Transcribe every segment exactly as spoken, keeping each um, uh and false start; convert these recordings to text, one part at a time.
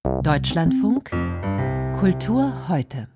Deutschlandfunk Kultur heute.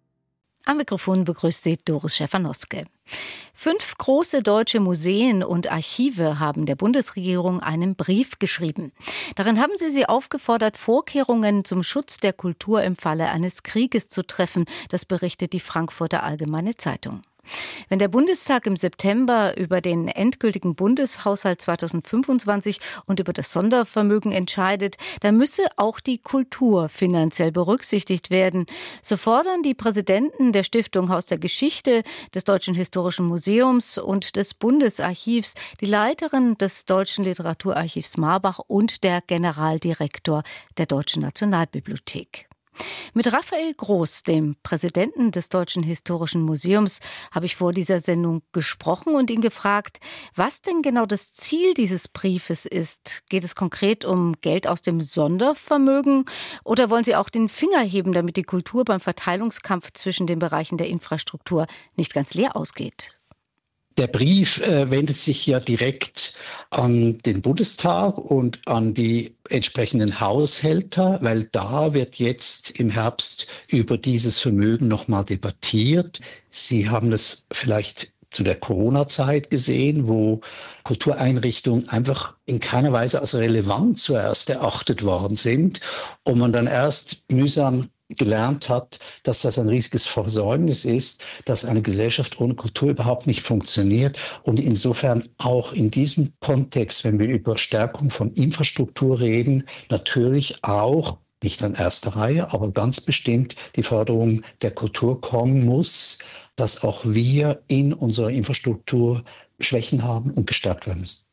Am Mikrofon begrüßt Sie Doris Schäfer-Noske. Fünf große deutsche Museen und Archive haben der Bundesregierung einen Brief geschrieben. Darin haben sie sie aufgefordert, Vorkehrungen zum Schutz der Kultur im Falle eines Krieges zu treffen. Das berichtet die Frankfurter Allgemeine Zeitung. Wenn der Bundestag im September über den endgültigen Bundeshaushalt zweitausendfünfundzwanzig und über das Sondervermögen entscheidet, dann müsse auch die Kultur finanziell berücksichtigt werden. So fordern die Präsidenten der Stiftung Haus der Geschichte, des Deutschen Historischen Museums und des Bundesarchivs, die Leiterin des Deutschen Literaturarchivs Marbach und der Generaldirektor der Deutschen Nationalbibliothek. Mit Raphael Groß, dem Präsidenten des Deutschen Historischen Museums, habe ich vor dieser Sendung gesprochen und ihn gefragt, was denn genau das Ziel dieses Briefes ist. Geht es konkret um Geld aus dem Sondervermögen oder wollen Sie auch den Finger heben, damit die Kultur beim Verteilungskampf zwischen den Bereichen der Infrastruktur nicht ganz leer ausgeht? Der Brief äh, wendet sich ja direkt an den Bundestag und an die entsprechenden Haushälter, weil da wird jetzt im Herbst über dieses Vermögen nochmal debattiert. Sie haben es vielleicht zu der Corona-Zeit gesehen, wo Kultureinrichtungen einfach in keiner Weise als relevant zuerst erachtet worden sind und man dann erst mühsam gelernt hat, dass das ein riesiges Versäumnis ist, dass eine Gesellschaft ohne Kultur überhaupt nicht funktioniert. Und insofern auch in diesem Kontext, wenn wir über Stärkung von Infrastruktur reden, natürlich auch, nicht an erster Reihe, aber ganz bestimmt die Förderung der Kultur kommen muss, dass auch wir in unserer Infrastruktur Schwächen haben und gestärkt werden müssen.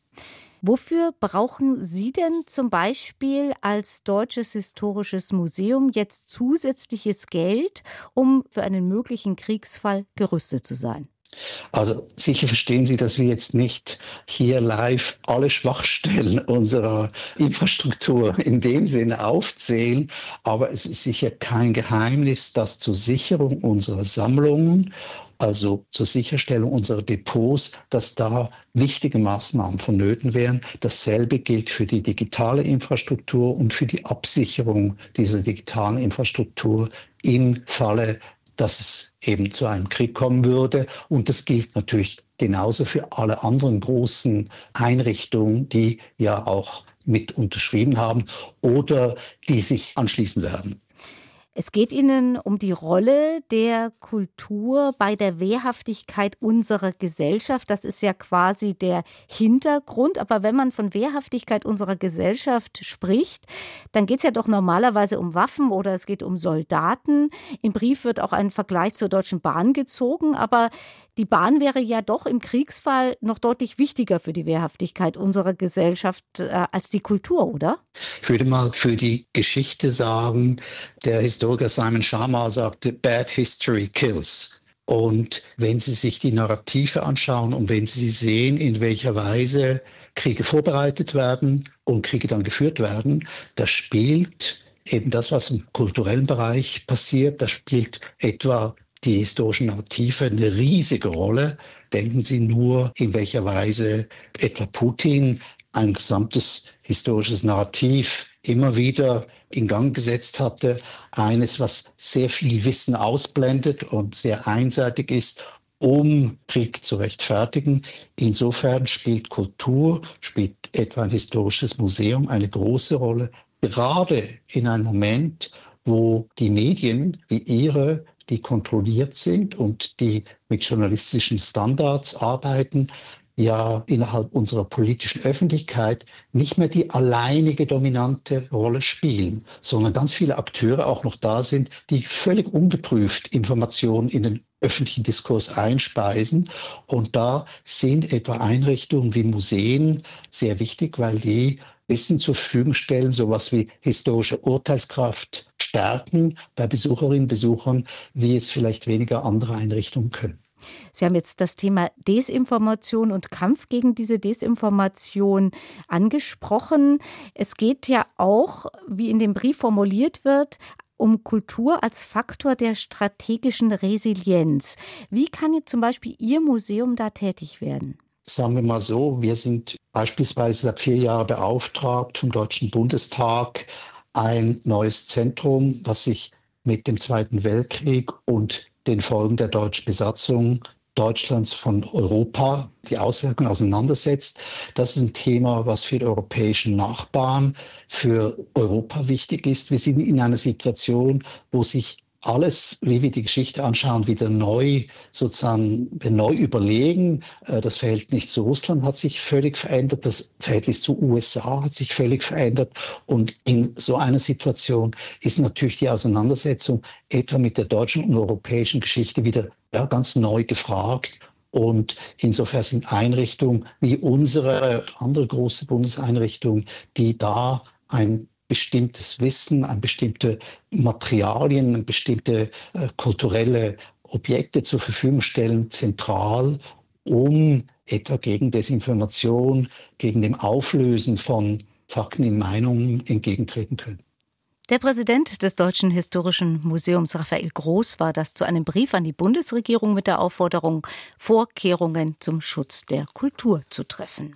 Wofür brauchen Sie denn zum Beispiel als Deutsches Historisches Museum jetzt zusätzliches Geld, um für einen möglichen Kriegsfall gerüstet zu sein? Also sicher verstehen Sie, dass wir jetzt nicht hier live alle Schwachstellen unserer Infrastruktur in dem Sinne aufzählen, aber es ist sicher kein Geheimnis, dass zur Sicherung unserer Sammlungen, also zur Sicherstellung unserer Depots, dass da wichtige Maßnahmen vonnöten wären. Dasselbe gilt für die digitale Infrastruktur und für die Absicherung dieser digitalen Infrastruktur im Falle, dass es eben zu einem Krieg kommen würde. Und das gilt natürlich genauso für alle anderen großen Einrichtungen, die ja auch mit unterschrieben haben oder die sich anschließen werden. Es geht Ihnen um die Rolle der Kultur bei der Wehrhaftigkeit unserer Gesellschaft. Das ist ja quasi der Hintergrund. Aber wenn man von Wehrhaftigkeit unserer Gesellschaft spricht, dann geht es ja doch normalerweise um Waffen oder es geht um Soldaten. Im Brief wird auch ein Vergleich zur Deutschen Bahn gezogen. Aber die Bahn wäre ja doch im Kriegsfall noch deutlich wichtiger für die Wehrhaftigkeit unserer Gesellschaft äh, als die Kultur, oder? Ich würde mal für die Geschichte sagen, der Historiker Simon Schama sagte, Bad History kills. Und wenn Sie sich die Narrative anschauen und wenn Sie sehen, in welcher Weise Kriege vorbereitet werden und Kriege dann geführt werden, da spielt eben das, was im kulturellen Bereich passiert, da spielt etwa die historischen Narrative eine riesige Rolle. Denken Sie nur, in welcher Weise etwa Putin ein gesamtes historisches Narrativ immer wieder in Gang gesetzt hatte. Eines, was sehr viel Wissen ausblendet und sehr einseitig ist, um Krieg zu rechtfertigen. Insofern spielt Kultur, spielt etwa ein historisches Museum eine große Rolle, gerade in einem Moment, wo die Medien wie Ihre, die kontrolliert sind und die mit journalistischen Standards arbeiten, ja innerhalb unserer politischen Öffentlichkeit nicht mehr die alleinige dominante Rolle spielen, sondern ganz viele Akteure auch noch da sind, die völlig ungeprüft Informationen in den öffentlichen Diskurs einspeisen. Und da sind etwa Einrichtungen wie Museen sehr wichtig, weil die Wissen zur Verfügung stellen, sowas wie historische Urteilskraft stärken bei Besucherinnen und Besuchern, wie es vielleicht weniger andere Einrichtungen können. Sie haben jetzt das Thema Desinformation und Kampf gegen diese Desinformation angesprochen. Es geht ja auch, wie in dem Brief formuliert wird, um Kultur als Faktor der strategischen Resilienz. Wie kann jetzt zum Beispiel Ihr Museum da tätig werden? Sagen wir mal so, wir sind beispielsweise seit vier Jahren beauftragt vom Deutschen Bundestag, ein neues Zentrum, was sich mit dem Zweiten Weltkrieg und den Folgen der deutschen Besatzung Deutschlands von Europa, die Auswirkungen auseinandersetzt. Das ist ein Thema, was für die europäischen Nachbarn, für Europa wichtig ist. Wir sind in einer Situation, wo sich alles, wie wir die Geschichte anschauen, wieder neu sozusagen neu überlegen. Das Verhältnis zu Russland hat sich völlig verändert, das Verhältnis zu U S A hat sich völlig verändert. Und in so einer Situation ist natürlich die Auseinandersetzung etwa mit der deutschen und europäischen Geschichte wieder ja, ganz neu gefragt. Und insofern sind Einrichtungen wie unsere, andere große Bundeseinrichtungen, die da ein bestimmtes Wissen, an bestimmte Materialien, bestimmte äh, kulturelle Objekte zur Verfügung stellen, zentral, um etwa gegen Desinformation, gegen dem Auflösen von Fakten in Meinungen entgegentreten können. Der Präsident des Deutschen Historischen Museums, Raphael Groß, war das zu einem Brief an die Bundesregierung mit der Aufforderung, Vorkehrungen zum Schutz der Kultur zu treffen.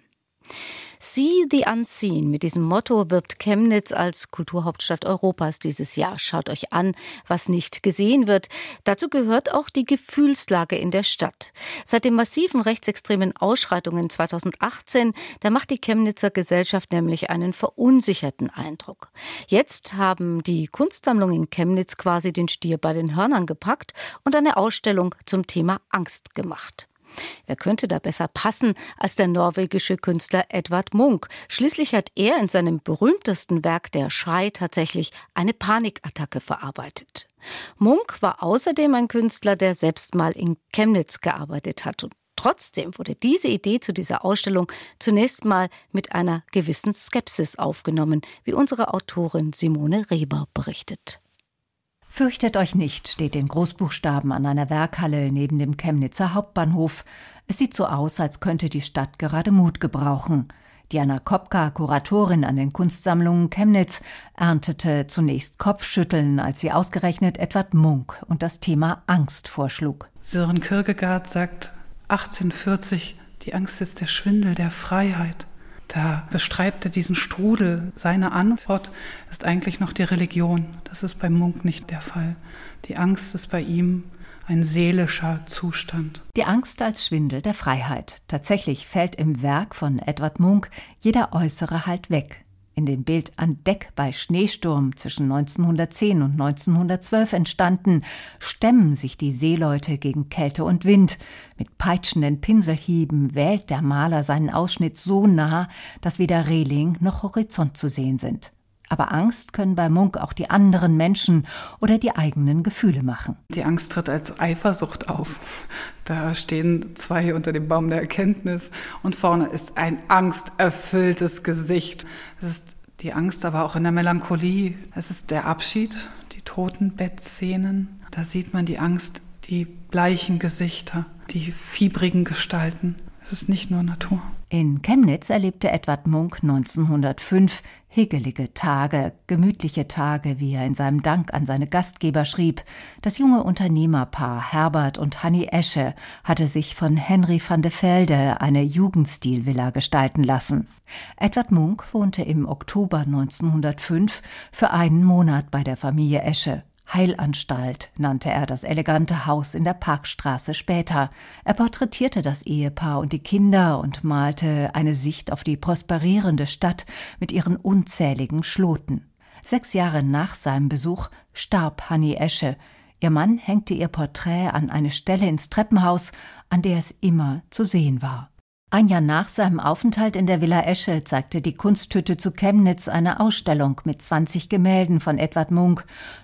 See the Unseen. Mit diesem Motto wirbt Chemnitz als Kulturhauptstadt Europas dieses Jahr. Schaut euch an, was nicht gesehen wird. Dazu gehört auch die Gefühlslage in der Stadt. Seit den massiven rechtsextremen Ausschreitungen zweitausendachtzehn, da macht die Chemnitzer Gesellschaft nämlich einen verunsicherten Eindruck. Jetzt haben die Kunstsammlungen in Chemnitz quasi den Stier bei den Hörnern gepackt und eine Ausstellung zum Thema Angst gemacht. Wer könnte da besser passen als der norwegische Künstler Edvard Munch? Schließlich hat er in seinem berühmtesten Werk Der Schrei tatsächlich eine Panikattacke verarbeitet. Munch war außerdem ein Künstler, der selbst mal in Chemnitz gearbeitet hat. Und trotzdem wurde diese Idee zu dieser Ausstellung zunächst mal mit einer gewissen Skepsis aufgenommen, wie unsere Autorin Simone Reber berichtet. Fürchtet euch nicht, steht in Großbuchstaben an einer Werkhalle neben dem Chemnitzer Hauptbahnhof. Es sieht so aus, als könnte die Stadt gerade Mut gebrauchen. Diana Kopka, Kuratorin an den Kunstsammlungen Chemnitz, erntete zunächst Kopfschütteln, als sie ausgerechnet Edvard Munch und das Thema Angst vorschlug. Søren Kierkegaard sagt achtzehnhundertvierzig, die Angst ist der Schwindel der Freiheit. Da beschreibt er diesen Strudel. Seine Antwort ist eigentlich noch die Religion. Das ist bei Munch nicht der Fall. Die Angst ist bei ihm ein seelischer Zustand. Die Angst als Schwindel der Freiheit. Tatsächlich fällt im Werk von Edvard Munch jeder äußere Halt weg. In dem Bild An Deck bei Schneesturm zwischen neunzehnhundertzehn und neunzehnhundertzwölf entstanden, stemmen sich die Seeleute gegen Kälte und Wind. Mit peitschenden Pinselhieben wählt der Maler seinen Ausschnitt so nah, dass weder Reling noch Horizont zu sehen sind. Aber Angst können bei Munch auch die anderen Menschen oder die eigenen Gefühle machen. Die Angst tritt als Eifersucht auf. Da stehen zwei unter dem Baum der Erkenntnis und vorne ist ein angsterfülltes Gesicht. Es ist die Angst aber auch in der Melancholie. Es ist der Abschied, die Totenbettszenen. Da sieht man die Angst, die bleichen Gesichter, die fiebrigen Gestalten. Es ist nicht nur Natur. In Chemnitz erlebte Edvard Munch neunzehnhundertfünf hügelige Tage, gemütliche Tage, wie er in seinem Dank an seine Gastgeber schrieb. Das junge Unternehmerpaar Herbert und Hanni Esche hatte sich von Henry van de Velde eine Jugendstilvilla gestalten lassen. Edvard Munch wohnte im Oktober neunzehnhundertfünf für einen Monat bei der Familie Esche. Heilanstalt nannte er das elegante Haus in der Parkstraße später. Er porträtierte das Ehepaar und die Kinder und malte eine Sicht auf die prosperierende Stadt mit ihren unzähligen Schloten. Sechs Jahre nach seinem Besuch starb Hanni Esche. Ihr Mann hängte ihr Porträt an eine Stelle ins Treppenhaus, an der es immer zu sehen war. Ein Jahr nach seinem Aufenthalt in der Villa Esche zeigte die Kunsthütte zu Chemnitz eine Ausstellung mit zwanzig Gemälden von Edvard Munch.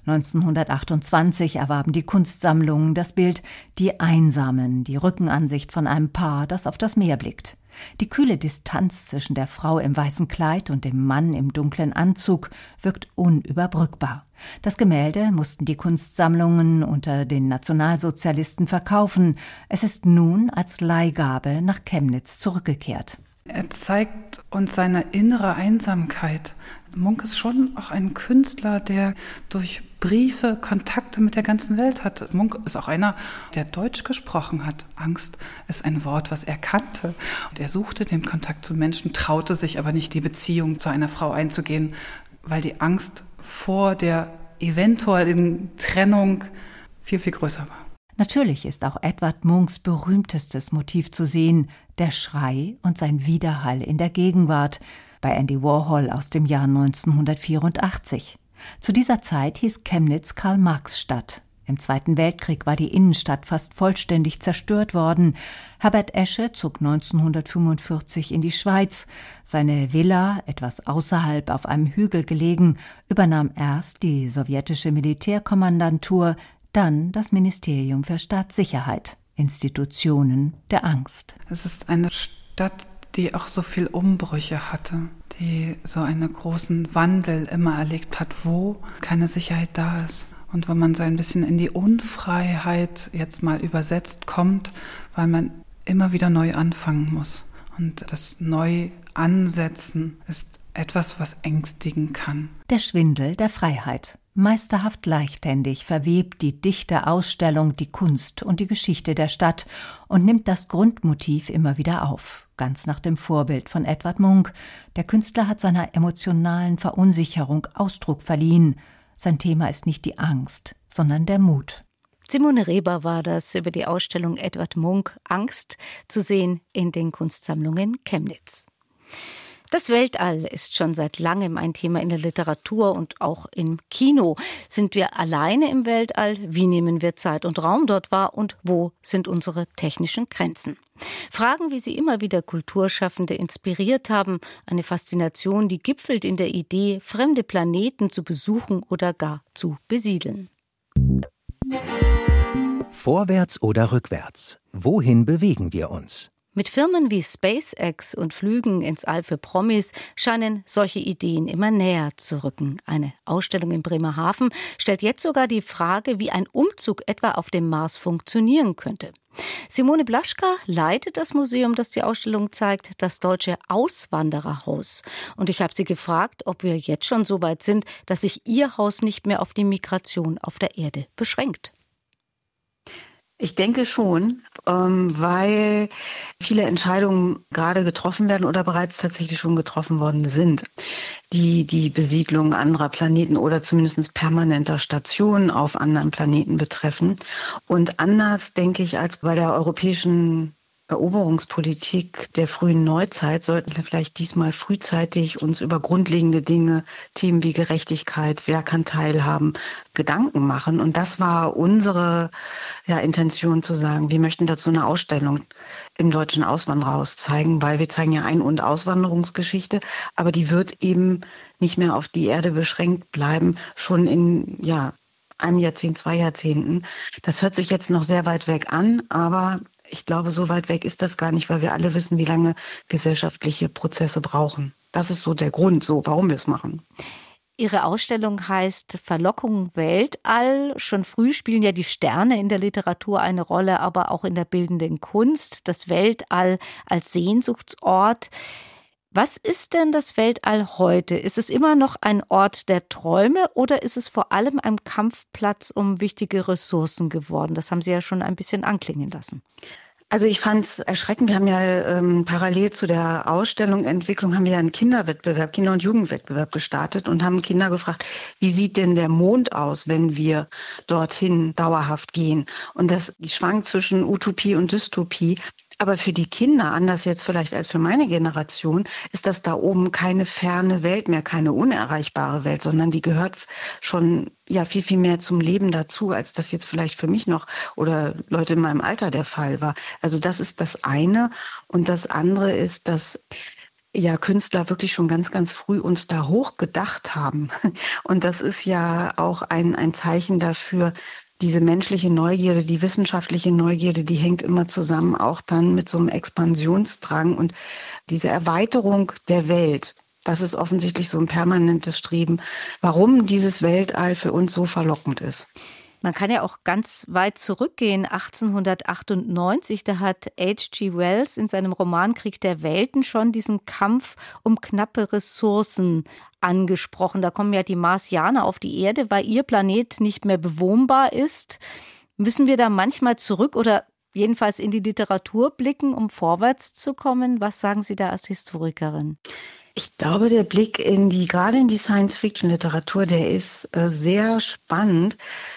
neunzehnhundertachtundzwanzig erwarben die Kunstsammlungen das Bild Die Einsamen, die Rückenansicht von einem Paar, das auf das Meer blickt. Die kühle Distanz zwischen der Frau im weißen Kleid und dem Mann im dunklen Anzug wirkt unüberbrückbar. Das Gemälde mussten die Kunstsammlungen unter den Nationalsozialisten verkaufen. Es ist nun als Leihgabe nach Chemnitz zurückgekehrt. Er zeigt uns seine innere Einsamkeit. Munch ist schon auch ein Künstler, der durch Briefe Kontakte mit der ganzen Welt hat. Munch ist auch einer, der Deutsch gesprochen hat. Angst ist ein Wort, was er kannte. Und er suchte den Kontakt zu Menschen, traute sich aber nicht, die Beziehung zu einer Frau einzugehen, weil die Angst vor der eventuellen Trennung viel, viel größer war. Natürlich ist auch Edvard Munchs berühmtestes Motiv zu sehen, der Schrei und sein Widerhall in der Gegenwart, bei Andy Warhol aus dem Jahr neunzehnhundertvierundachtzig. Zu dieser Zeit hieß Chemnitz Karl-Marx-Stadt. Im Zweiten Weltkrieg war die Innenstadt fast vollständig zerstört worden. Herbert Esche zog neunzehnhundertfünfundvierzig in die Schweiz. Seine Villa, etwas außerhalb auf einem Hügel gelegen, übernahm erst die sowjetische Militärkommandantur, dann das Ministerium für Staatssicherheit, Institutionen der Angst. Es ist eine Stadt, die auch so viel Umbrüche hatte, die so einen großen Wandel immer erlebt hat, wo keine Sicherheit da ist. Und wo man so ein bisschen in die Unfreiheit jetzt mal übersetzt kommt, weil man immer wieder neu anfangen muss. Und das Neu-Ansetzen ist etwas, was ängstigen kann. Der Schwindel der Freiheit. Meisterhaft leichthändig verwebt die dichte Ausstellung die Kunst und die Geschichte der Stadt und nimmt das Grundmotiv immer wieder auf, ganz nach dem Vorbild von Edvard Munch. Der Künstler hat seiner emotionalen Verunsicherung Ausdruck verliehen. Sein Thema ist nicht die Angst, sondern der Mut. Simone Reber war das über die Ausstellung Edvard Munch Angst, zu sehen in den Kunstsammlungen Chemnitz. Das Weltall ist schon seit langem ein Thema in der Literatur und auch im Kino. Sind wir alleine im Weltall? Wie nehmen wir Zeit und Raum dort wahr? Und wo sind unsere technischen Grenzen? Fragen, wie sie immer wieder Kulturschaffende inspiriert haben. Eine Faszination, die gipfelt in der Idee, fremde Planeten zu besuchen oder gar zu besiedeln. Vorwärts oder rückwärts? Wohin bewegen wir uns? Mit Firmen wie SpaceX und Flügen ins All für Promis scheinen solche Ideen immer näher zu rücken. Eine Ausstellung in Bremerhaven stellt jetzt sogar die Frage, wie ein Umzug etwa auf dem Mars funktionieren könnte. Simone Blaschka leitet das Museum, das die Ausstellung zeigt, das Deutsche Auswandererhaus. Und ich habe sie gefragt, ob wir jetzt schon so weit sind, dass sich ihr Haus nicht mehr auf die Migration auf der Erde beschränkt. Ich denke schon, weil viele Entscheidungen gerade getroffen werden oder bereits tatsächlich schon getroffen worden sind, die die Besiedlung anderer Planeten oder zumindest permanenter Stationen auf anderen Planeten betreffen. Und anders, denke ich, als bei der europäischen Eroberungspolitik der frühen Neuzeit sollten wir vielleicht diesmal frühzeitig uns über grundlegende Dinge, Themen wie Gerechtigkeit, wer kann teilhaben, Gedanken machen. Und das war unsere ja, Intention zu sagen, wir möchten dazu eine Ausstellung im Deutschen Auswandererhaus zeigen, weil wir zeigen ja Ein- und Auswanderungsgeschichte, aber die wird eben nicht mehr auf die Erde beschränkt bleiben, schon in ja einem Jahrzehnt, zwei Jahrzehnten. Das hört sich jetzt noch sehr weit weg an, aber ich glaube, so weit weg ist das gar nicht, weil wir alle wissen, wie lange gesellschaftliche Prozesse brauchen. Das ist so der Grund, so warum wir es machen. Ihre Ausstellung heißt Verlockung Weltall. Schon früh spielen ja die Sterne in der Literatur eine Rolle, aber auch in der bildenden Kunst. Das Weltall als Sehnsuchtsort. Was ist denn das Weltall heute? Ist es immer noch ein Ort der Träume oder ist es vor allem ein Kampfplatz um wichtige Ressourcen geworden? Das haben Sie ja schon ein bisschen anklingen lassen. Also ich fand es erschreckend. Wir haben ja ähm, parallel zu der Ausstellung Entwicklung haben wir ja einen Kinderwettbewerb, Kinder- und Jugendwettbewerb gestartet und haben Kinder gefragt, wie sieht denn der Mond aus, wenn wir dorthin dauerhaft gehen? Und das schwankt zwischen Utopie und Dystopie. Aber für die Kinder, anders jetzt vielleicht als für meine Generation, ist das da oben keine ferne Welt mehr, keine unerreichbare Welt, sondern die gehört schon ja viel, viel mehr zum Leben dazu, als das jetzt vielleicht für mich noch oder Leute in meinem Alter der Fall war. Also das ist das eine. Und das andere ist, dass ja Künstler wirklich schon ganz, ganz früh uns da hoch gedacht haben. Und das ist ja auch ein, ein Zeichen dafür, diese menschliche Neugierde, die wissenschaftliche Neugierde, die hängt immer zusammen, auch dann mit so einem Expansionsdrang und diese Erweiterung der Welt. Das ist offensichtlich so ein permanentes Streben, warum dieses Weltall für uns so verlockend ist. Man kann ja auch ganz weit zurückgehen. achtzehnhundertachtundneunzig, da hat H G Wells in seinem Roman Krieg der Welten schon diesen Kampf um knappe Ressourcen angesprochen. Da kommen ja die Marsianer auf die Erde, weil ihr Planet nicht mehr bewohnbar ist. Müssen wir da manchmal zurück oder jedenfalls in die Literatur blicken, um vorwärts zu kommen? Was sagen Sie da als Historikerin? Ich glaube, der Blick in die, gerade in die Science-Fiction-Literatur, der ist äh, sehr spannend,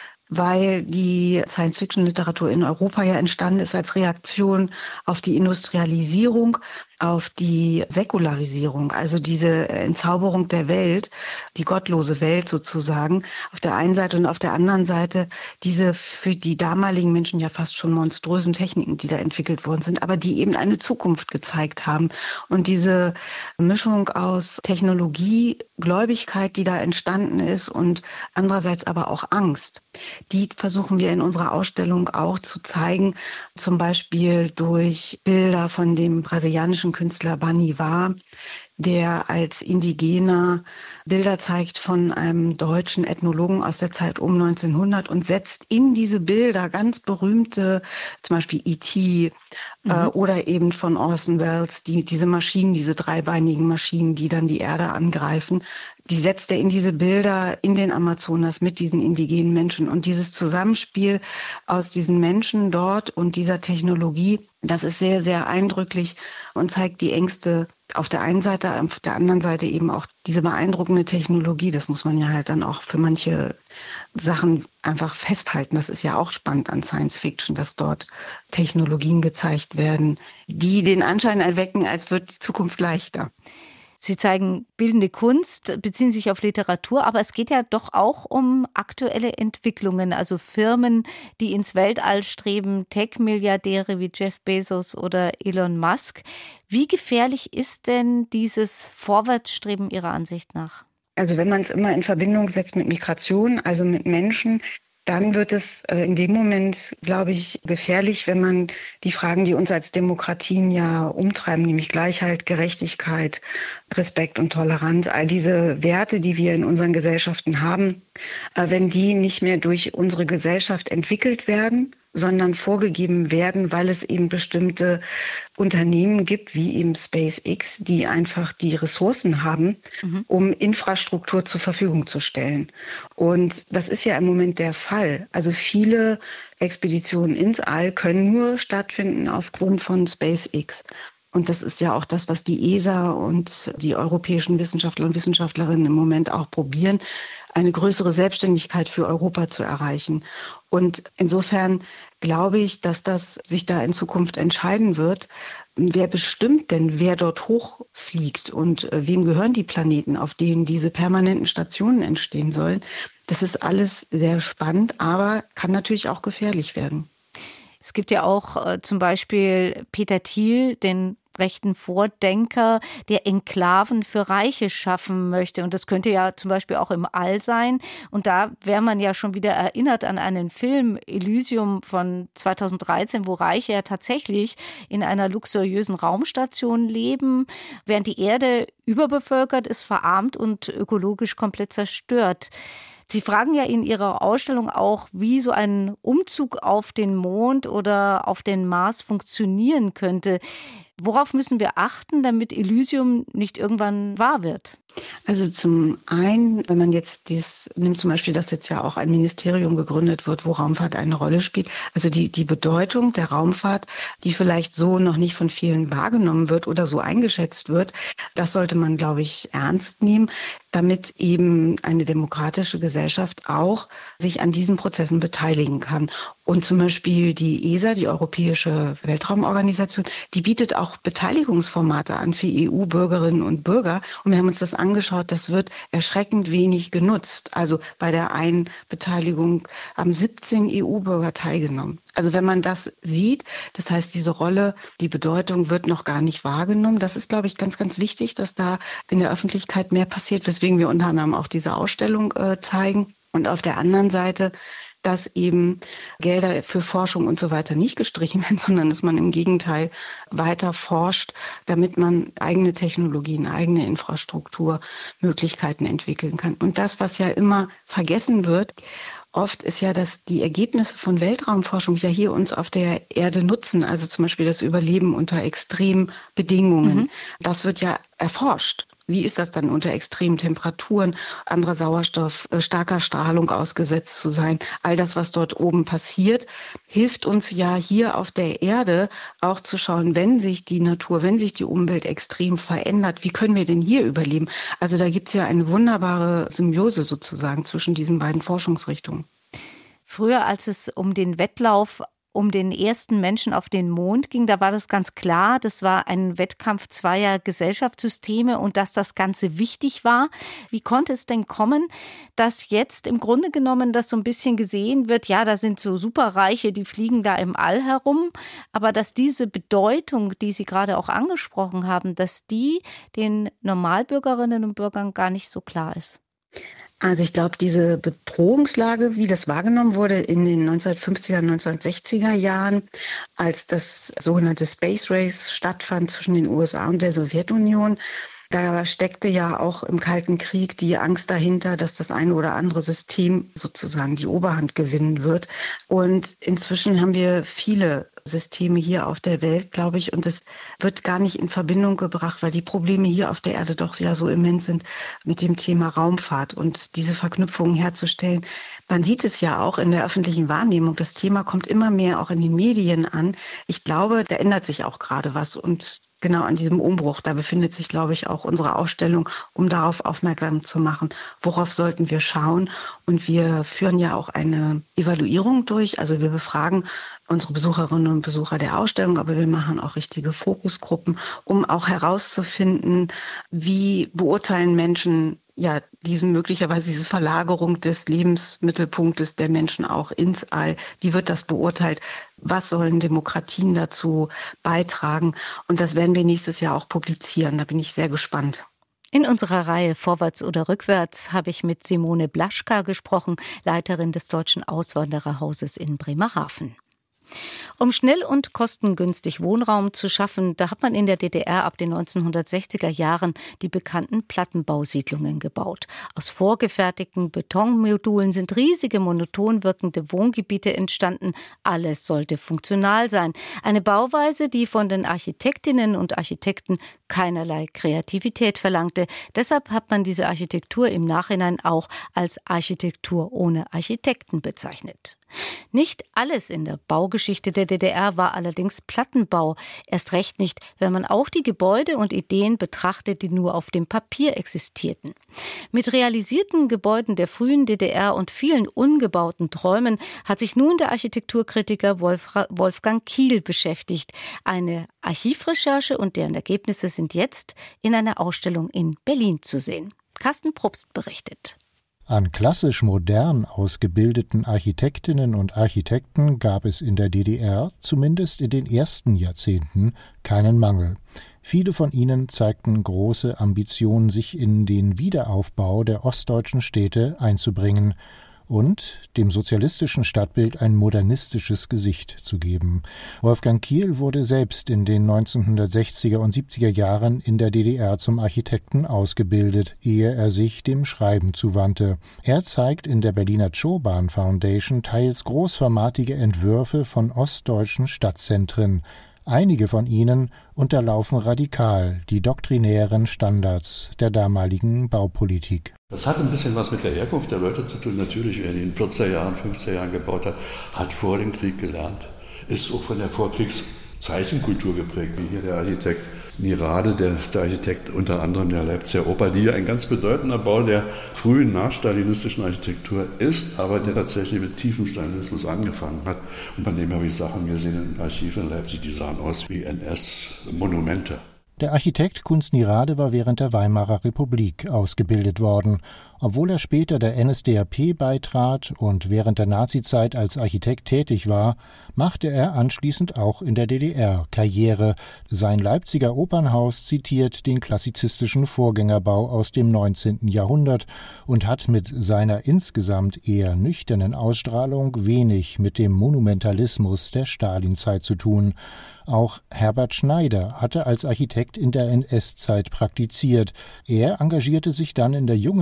weil die Science-Fiction-Literatur in Europa ja entstanden ist als Reaktion auf die Industrialisierung, auf die Säkularisierung, also diese Entzauberung der Welt, die gottlose Welt sozusagen, auf der einen Seite, und auf der anderen Seite diese für die damaligen Menschen ja fast schon monströsen Techniken, die da entwickelt worden sind, aber die eben eine Zukunft gezeigt haben. Und diese Mischung aus Technologie, Gläubigkeit, die da entstanden ist, und andererseits aber auch Angst, die versuchen wir in unserer Ausstellung auch zu zeigen, zum Beispiel durch Bilder von dem brasilianischen Künstler Banivar, der als Indigener Bilder zeigt von einem deutschen Ethnologen aus der Zeit um neunzehnhundert und setzt in diese Bilder ganz berühmte, zum Beispiel E T Mhm. äh, oder eben von Orson Welles, die, diese Maschinen, diese dreibeinigen Maschinen, die dann die Erde angreifen, die setzt er in diese Bilder in den Amazonas mit diesen indigenen Menschen. Und dieses Zusammenspiel aus diesen Menschen dort und dieser Technologie, das ist sehr, sehr eindrücklich und zeigt die Ängste auf der einen Seite, auf der anderen Seite eben auch diese beeindruckende Technologie. Das muss man ja halt dann auch für manche Sachen einfach festhalten. Das ist ja auch spannend an Science Fiction, dass dort Technologien gezeigt werden, die den Anschein erwecken, als wird die Zukunft leichter. Sie zeigen bildende Kunst, beziehen sich auf Literatur, aber es geht ja doch auch um aktuelle Entwicklungen, also Firmen, die ins Weltall streben, Tech-Milliardäre wie Jeff Bezos oder Elon Musk. Wie gefährlich ist denn dieses Vorwärtsstreben Ihrer Ansicht nach? Also wenn man es immer in Verbindung setzt mit Migration, also mit Menschen, dann wird es äh, in dem Moment, glaube ich, gefährlich, wenn man die Fragen, die uns als Demokratien ja umtreiben, nämlich Gleichheit, Gerechtigkeit, Respekt und Toleranz, all diese Werte, die wir in unseren Gesellschaften haben, äh, wenn die nicht mehr durch unsere Gesellschaft entwickelt werden, sondern vorgegeben werden, weil es eben bestimmte Unternehmen gibt, wie eben SpaceX, die einfach die Ressourcen haben, mhm. um Infrastruktur zur Verfügung zu stellen. Und das ist ja im Moment der Fall. Also viele Expeditionen ins All können nur stattfinden aufgrund von SpaceX. Und das ist ja auch das, was die E S A und die europäischen Wissenschaftler und Wissenschaftlerinnen im Moment auch probieren, eine größere Selbstständigkeit für Europa zu erreichen. Und insofern glaube ich, dass das sich da in Zukunft entscheiden wird. Wer bestimmt denn, wer dort hochfliegt und äh, wem gehören die Planeten, auf denen diese permanenten Stationen entstehen sollen? Das ist alles sehr spannend, aber kann natürlich auch gefährlich werden. Es gibt ja auch äh, zum Beispiel Peter Thiel, den rechten Vordenker, der Enklaven für Reiche schaffen möchte. Und das könnte ja zum Beispiel auch im All sein. Und da wäre man ja schon wieder erinnert an einen Film, Elysium von zweitausenddreizehn, wo Reiche ja tatsächlich in einer luxuriösen Raumstation leben, während die Erde überbevölkert ist, verarmt und ökologisch komplett zerstört. Sie fragen ja in Ihrer Ausstellung auch, wie so ein Umzug auf den Mond oder auf den Mars funktionieren könnte. Worauf müssen wir achten, damit Elysium nicht irgendwann wahr wird? Also zum einen, wenn man jetzt dies nimmt, zum Beispiel, dass jetzt ja auch ein Ministerium gegründet wird, wo Raumfahrt eine Rolle spielt. Also die, die Bedeutung der Raumfahrt, die vielleicht so noch nicht von vielen wahrgenommen wird oder so eingeschätzt wird, das sollte man, glaube ich, ernst nehmen, damit eben eine demokratische Gesellschaft auch sich an diesen Prozessen beteiligen kann. Und zum Beispiel die E S A, die Europäische Weltraumorganisation, die bietet auch Beteiligungsformate an für E U-Bürgerinnen und Bürger. Und wir haben uns das angeschaut, das wird erschreckend wenig genutzt. Also bei der einen Beteiligung haben siebzehn E U-Bürger teilgenommen. Also wenn man das sieht, das heißt, diese Rolle, die Bedeutung wird noch gar nicht wahrgenommen. Das ist, glaube ich, ganz, ganz wichtig, dass da in der Öffentlichkeit mehr passiert, weswegen wir unter anderem auch diese Ausstellung äh, zeigen. Und auf der anderen Seite, dass eben Gelder für Forschung und so weiter nicht gestrichen werden, sondern dass man im Gegenteil weiter forscht, damit man eigene Technologien, eigene Infrastruktur, Möglichkeiten entwickeln kann. Und das, was ja immer vergessen wird, oft ist ja, dass die Ergebnisse von Weltraumforschung ja hier uns auf der Erde nutzen, also zum Beispiel das Überleben unter extremen Bedingungen. Mhm. Das wird ja erforscht. Wie ist das dann unter extremen Temperaturen, anderer Sauerstoff, äh, starker Strahlung ausgesetzt zu sein? All das, was dort oben passiert, hilft uns ja hier auf der Erde auch zu schauen, wenn sich die Natur, wenn sich die Umwelt extrem verändert, wie können wir denn hier überleben? Also da gibt es ja eine wunderbare Symbiose sozusagen zwischen diesen beiden Forschungsrichtungen. Früher, als es um den Wettlauf um den ersten Menschen auf den Mond ging, da war das ganz klar, das war ein Wettkampf zweier Gesellschaftssysteme und dass das Ganze wichtig war. Wie konnte es denn kommen, dass jetzt im Grunde genommen das so ein bisschen gesehen wird, ja, da sind so Superreiche, die fliegen da im All herum, aber dass diese Bedeutung, die Sie gerade auch angesprochen haben, dass die den Normalbürgerinnen und Bürgern gar nicht so klar ist? Also ich glaube, diese Bedrohungslage, wie das wahrgenommen wurde in den neunzehnhundertfünfziger, neunzehnhundertsechziger Jahren, als das sogenannte Space Race stattfand zwischen den U S A und der Sowjetunion, da steckte ja auch im Kalten Krieg die Angst dahinter, dass das eine oder andere System sozusagen die Oberhand gewinnen wird. Und inzwischen haben wir viele Systeme hier auf der Welt, glaube ich, und es wird gar nicht in Verbindung gebracht, weil die Probleme hier auf der Erde doch ja so immens sind mit dem Thema Raumfahrt und diese Verknüpfungen herzustellen. Man sieht es ja auch in der öffentlichen Wahrnehmung. Das Thema kommt immer mehr auch in den Medien an. Ich glaube, da ändert sich auch gerade was und genau an diesem Umbruch, da befindet sich, glaube ich, auch unsere Ausstellung, um darauf aufmerksam zu machen, worauf sollten wir schauen. Und wir führen ja auch eine Evaluierung durch, also wir befragen unsere Besucherinnen und Besucher der Ausstellung, aber wir machen auch richtige Fokusgruppen, um auch herauszufinden, wie beurteilen Menschen ja diesen möglicherweise diese Verlagerung des Lebensmittelpunktes der Menschen auch ins All. Wie wird das beurteilt? Was sollen Demokratien dazu beitragen? Und das werden wir nächstes Jahr auch publizieren. Da bin ich sehr gespannt. In unserer Reihe Vorwärts oder Rückwärts habe ich mit Simone Blaschka gesprochen, Leiterin des Deutschen Auswandererhauses in Bremerhaven. Um schnell und kostengünstig Wohnraum zu schaffen, da hat man in der D D R ab den neunzehnhundertsechziger Jahren die bekannten Plattenbausiedlungen gebaut. Aus vorgefertigten Betonmodulen sind riesige, monoton wirkende Wohngebiete entstanden. Alles sollte funktional sein. Eine Bauweise, die von den Architektinnen und Architekten keinerlei Kreativität verlangte. Deshalb hat man diese Architektur im Nachhinein auch als Architektur ohne Architekten bezeichnet. Nicht alles in der Baugeschichte der D D R war allerdings Plattenbau. Erst recht nicht, wenn man auch die Gebäude und Ideen betrachtet, die nur auf dem Papier existierten. Mit realisierten Gebäuden der frühen D D R und vielen ungebauten Träumen hat sich nun der Architekturkritiker Wolfgang Kiel beschäftigt. Eine Archivrecherche und deren Ergebnisse sind jetzt in einer Ausstellung in Berlin zu sehen. Carsten Probst berichtet. An klassisch modern ausgebildeten Architektinnen und Architekten gab es in der D D R, zumindest in den ersten Jahrzehnten, keinen Mangel. Viele von ihnen zeigten große Ambitionen, sich in den Wiederaufbau der ostdeutschen Städte einzubringen und dem sozialistischen Stadtbild ein modernistisches Gesicht zu geben. Wolfgang Kiel wurde selbst in den neunzehnhundertsechziger und siebziger Jahren in der D D R zum Architekten ausgebildet, ehe er sich dem Schreiben zuwandte. Er zeigt in der Berliner Choban Foundation teils großformatige Entwürfe von ostdeutschen Stadtzentren. Einige von ihnen unterlaufen radikal die doktrinären Standards der damaligen Baupolitik. Das hat ein bisschen was mit der Herkunft der Leute zu tun. Natürlich, wer die in den vierziger Jahren, fünfziger Jahren gebaut hat, hat vor dem Krieg gelernt. Ist auch von der Vorkriegszeichenkultur geprägt, wie hier der Architekt Nirade, der ist der Architekt unter anderem der Leipziger Oper, die ein ganz bedeutender Bau der frühen nachstalinistischen Architektur ist, aber der tatsächlich mit tiefem Stalinismus angefangen hat. Und bei dem habe ich Sachen gesehen im Archiv in Leipzig, die sahen aus wie N S-Monumente. Der Architekt Kunz Nirade war während der Weimarer Republik ausgebildet worden. Obwohl er später der N S D A P beitrat und während der Nazizeit als Architekt tätig war, machte er anschließend auch in der D D R Karriere. Sein Leipziger Opernhaus zitiert den klassizistischen Vorgängerbau aus dem neunzehnten Jahrhundert und hat mit seiner insgesamt eher nüchternen Ausstrahlung wenig mit dem Monumentalismus der Stalinzeit zu tun. Auch Herbert Schneider hatte als Architekt in der N S-Zeit praktiziert. Er engagierte sich dann in der jungen D D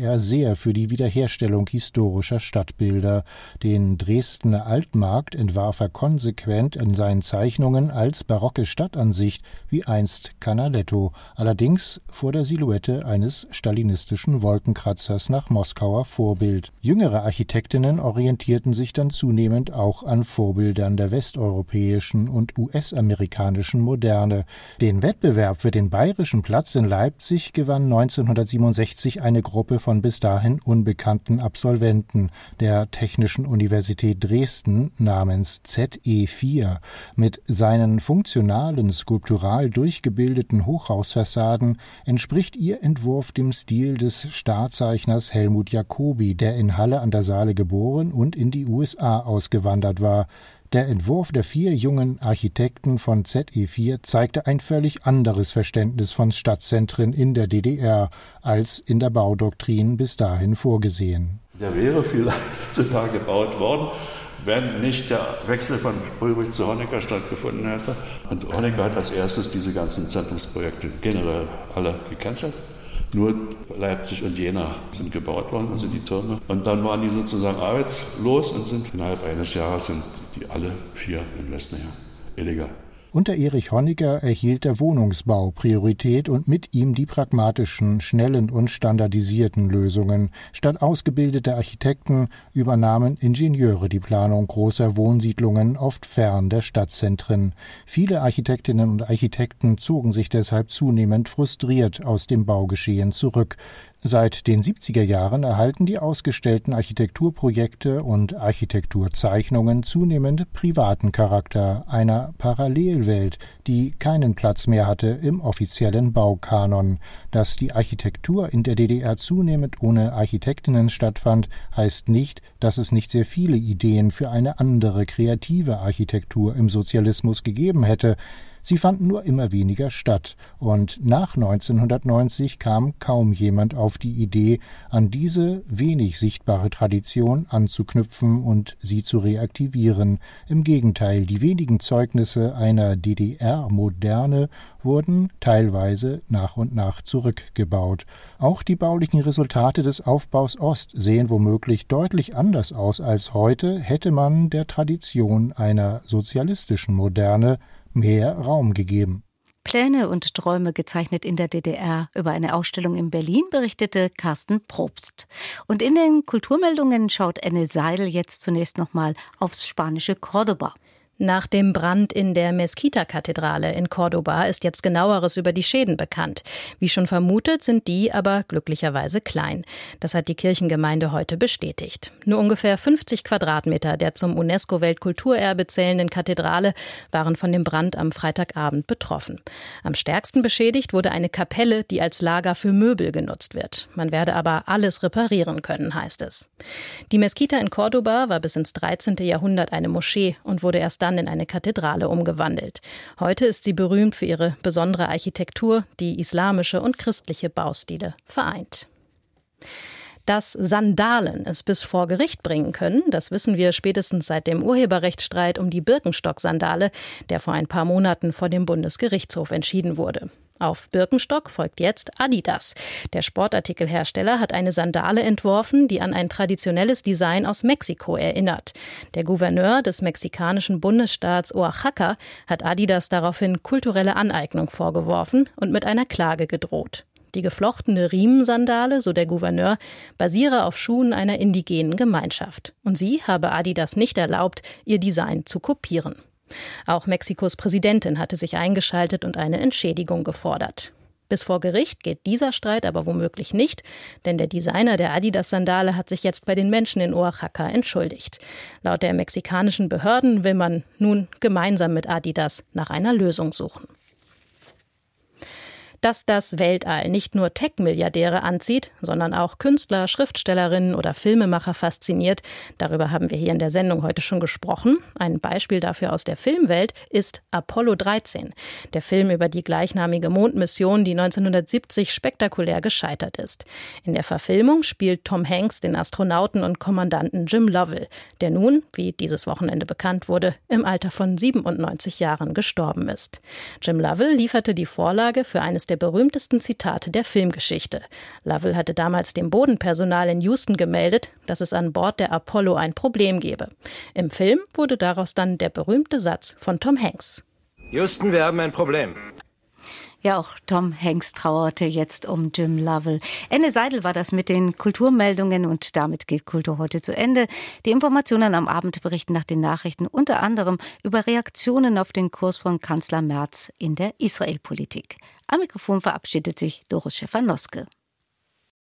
er sehr für die Wiederherstellung historischer Stadtbilder. Den Dresdner Altmarkt entwarf er konsequent in seinen Zeichnungen als barocke Stadtansicht, wie einst Canaletto, allerdings vor der Silhouette eines stalinistischen Wolkenkratzers nach Moskauer Vorbild. Jüngere Architektinnen orientierten sich dann zunehmend auch an Vorbildern der westeuropäischen und U S-amerikanischen Moderne. Den Wettbewerb für den bayerischen Platz in Leipzig gewann neunzehnhundertsiebenundsechzig eine Gruppe von bis dahin unbekannten Absolventen der Technischen Universität Dresden namens Z E vier. Mit seinen funktionalen, skulptural durchgebildeten Hochhausfassaden entspricht ihr Entwurf dem Stil des Starzeichners Helmut Jacobi, der in Halle an der Saale geboren und in die U S A ausgewandert war. Der Entwurf der vier jungen Architekten von Z E vier zeigte ein völlig anderes Verständnis von Stadtzentren in der D D R als in der Baudoktrin bis dahin vorgesehen. Der wäre vielleicht heutzutage gebaut worden, wenn nicht der Wechsel von Ulrich zu Honecker stattgefunden hätte. Und Honecker hat als erstes diese ganzen Zentrumsprojekte generell alle gecancelt. Nur Leipzig und Jena sind gebaut worden, also die Türme. Und dann waren die sozusagen arbeitslos und sind innerhalb eines Jahres sind die alle vier im Westen her illegal. Unter Erich Honecker erhielt der Wohnungsbau Priorität und mit ihm die pragmatischen, schnellen und standardisierten Lösungen. Statt ausgebildeter Architekten übernahmen Ingenieure die Planung großer Wohnsiedlungen oft fern der Stadtzentren. Viele Architektinnen und Architekten zogen sich deshalb zunehmend frustriert aus dem Baugeschehen zurück. Seit den siebziger Jahren erhalten die ausgestellten Architekturprojekte und Architekturzeichnungen zunehmend privaten Charakter, einer Parallelwelt, die keinen Platz mehr hatte im offiziellen Baukanon. Dass die Architektur in der D D R zunehmend ohne Architektinnen stattfand, heißt nicht, dass es nicht sehr viele Ideen für eine andere kreative Architektur im Sozialismus gegeben hätte. Sie fanden nur immer weniger statt, und nach neunzehnhundertneunzig kam kaum jemand auf die Idee, an diese wenig sichtbare Tradition anzuknüpfen und sie zu reaktivieren. Im Gegenteil, die wenigen Zeugnisse einer D D R-Moderne wurden teilweise nach und nach zurückgebaut. Auch die baulichen Resultate des Aufbaus Ost sehen womöglich deutlich anders aus als heute, hätte man der Tradition einer sozialistischen Moderne mehr Raum gegeben. Pläne und Träume gezeichnet in der D D R. Über eine Ausstellung in Berlin berichtete Carsten Probst. Und in den Kulturmeldungen schaut Enne Seidel jetzt zunächst nochmal aufs spanische Córdoba. Nach dem Brand in der Mezquita-Kathedrale in Córdoba ist jetzt Genaueres über die Schäden bekannt. Wie schon vermutet, sind die aber glücklicherweise klein. Das hat die Kirchengemeinde heute bestätigt. Nur ungefähr fünfzig Quadratmeter der zum UNESCO-Weltkulturerbe zählenden Kathedrale waren von dem Brand am Freitagabend betroffen. Am stärksten beschädigt wurde eine Kapelle, die als Lager für Möbel genutzt wird. Man werde aber alles reparieren können, heißt es. Die Mezquita in Córdoba war bis ins dreizehnte Jahrhundert eine Moschee und wurde erst dann in eine Kathedrale umgewandelt. Heute ist sie berühmt für ihre besondere Architektur, die islamische und christliche Baustile vereint. Dass Sandalen es bis vor Gericht bringen können, das wissen wir spätestens seit dem Urheberrechtsstreit um die Birkenstock-Sandale, der vor ein paar Monaten vor dem Bundesgerichtshof entschieden wurde. Auf Birkenstock folgt jetzt Adidas. Der Sportartikelhersteller hat eine Sandale entworfen, die an ein traditionelles Design aus Mexiko erinnert. Der Gouverneur des mexikanischen Bundesstaats Oaxaca hat Adidas daraufhin kulturelle Aneignung vorgeworfen und mit einer Klage gedroht. Die geflochtene Riemensandale, so der Gouverneur, basiere auf Schuhen einer indigenen Gemeinschaft. Und sie habe Adidas nicht erlaubt, ihr Design zu kopieren. Auch Mexikos Präsidentin hatte sich eingeschaltet und eine Entschädigung gefordert. Bis vor Gericht geht dieser Streit aber womöglich nicht, denn der Designer der Adidas-Sandale hat sich jetzt bei den Menschen in Oaxaca entschuldigt. Laut der mexikanischen Behörden will man nun gemeinsam mit Adidas nach einer Lösung suchen. Dass das Weltall nicht nur Tech-Milliardäre anzieht, sondern auch Künstler, Schriftstellerinnen oder Filmemacher fasziniert, darüber haben wir hier in der Sendung heute schon gesprochen. Ein Beispiel dafür aus der Filmwelt ist Apollo dreizehn, der Film über die gleichnamige Mondmission, die neunzehnhundertsiebzig spektakulär gescheitert ist. In der Verfilmung spielt Tom Hanks den Astronauten und Kommandanten Jim Lovell, der nun, wie dieses Wochenende bekannt wurde, im Alter von siebenundneunzig Jahren gestorben ist. Jim Lovell lieferte die Vorlage für eines der berühmtesten Zitate der Filmgeschichte. Lovell hatte damals dem Bodenpersonal in Houston gemeldet, dass es an Bord der Apollo ein Problem gebe. Im Film wurde daraus dann der berühmte Satz von Tom Hanks. Houston, wir haben ein Problem. Ja, auch Tom Hanks trauerte jetzt um Jim Lovell. Enne Seidel war das mit den Kulturmeldungen und damit geht Kultur heute zu Ende. Die Informationen am Abend berichten nach den Nachrichten unter anderem über Reaktionen auf den Kurs von Kanzler Merz in der Israelpolitik. Am Mikrofon verabschiedet sich Doris Schäfer-Noske.